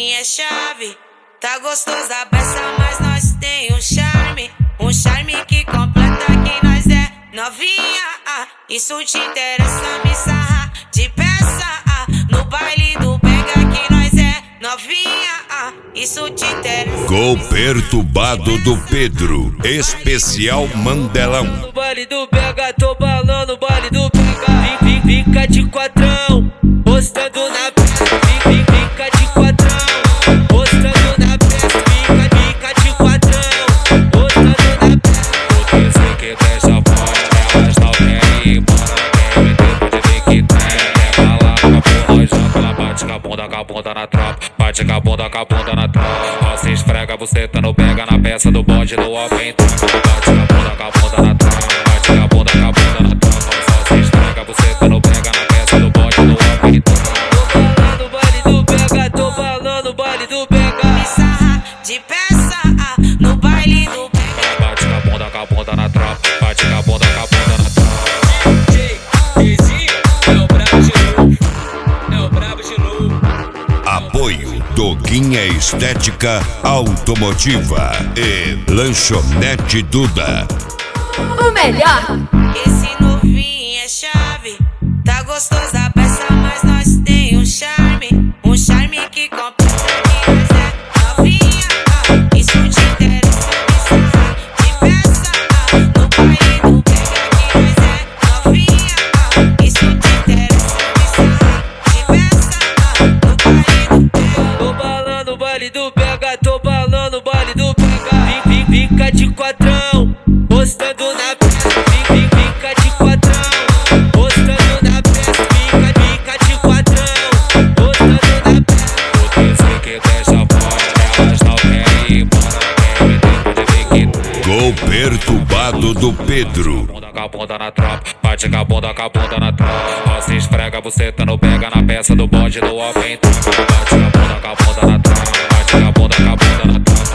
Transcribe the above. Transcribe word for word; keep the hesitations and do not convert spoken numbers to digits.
novinha é chave. Tá gostosa a peça, mas nós tem um charme. Um charme que completa quem nós é. Novinha, ah, isso te interessa, me sarra de peça, ah, no baile do pega que nós é. Novinha, ah, isso te interessa. Gol perturbado do Pedro, especial Mandelão. No baile do pega, tô balando o baile do pega. Fica de quatrão, postando na peça. Fica de quatrão, postando na peça. Fica, fica de quatrão, postando na peça. Porque sei que deixa fora, elas não querem ir embora. Querem tempo de ver que tem. É falar com a porra e joga. Ela bate com a bunda, com a bunda na tropa. Bate com a bunda, com a bunda na tropa. Você esfrega, você tá no pega na peça do bonde do homem. Bate com a bunda, com a bunda na tropa. Bate com a bunda, com a bunda na tropa. Só se esfrega, você tá no pega na peça do bonde do homem. Tô balando o baile do pega, tô balando o baile do pega. Me sarra de peça, ah, no baile do pega. Bate com a bunda, com a bunda na tropa. Bate com a bunda, com a bunda na tropa. É o brabo de novo, é o brabo de novo. Apoio Doguinha Estética Automotiva e Lanchonete Duda. O melhor. Esse novinho é chave. Tá gostosa a peça, mas nós tem um charme. Um charme que completa quem nós é. Novinha, ah, isso te interessa, me sarra de peça, ah, no baile do pega que nós é. Novinha, ah, isso te interessa, me sarra de peça, ah, no baile do pega. Tô balando o baile do pega, tô balando o baile do pega. Fica de quatrão, postando na peça. Fica de quatrão, postando na peça. Fica, fica de quatrão, postando na peça. Porque sei que deixa fora, elas não querem ir embora. Querem tempo de ver que tem. Gol perturbado do Pedro. Bunda com a bunda na tropa, bate com a bunda, com a bunda na tropa. Se esfrega, você tá no pega na peça do bonde do homem. Bate com a bunda, com a bunda na tropa. Bate com a bunda, com a bunda na tropa.